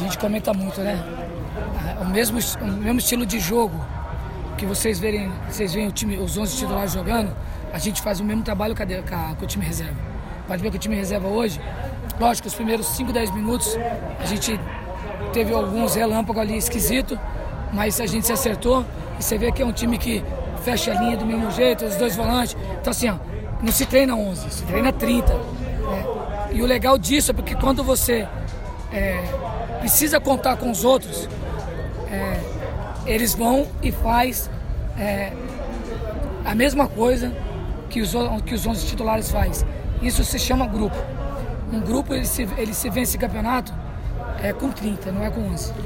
gente comenta muito, né? O mesmo estilo de jogo que vocês veem os 11 titulares jogando, a gente faz o mesmo trabalho com o time reserva. Pode ver que o time reserva hoje, lógico, os primeiros 5, 10 minutos a gente teve alguns relâmpagos ali esquisito, mas a gente se acertou e você vê que é um time que fecha a linha do mesmo jeito, os dois volantes. Então assim, ó, não se treina 11, se treina 30. Né? E o legal disso é porque quando você precisa contar com os outros, eles vão e faz a mesma coisa que os 11 titulares faz. Isso se chama grupo. Um grupo ele se vence campeonato com 30, não é com 11.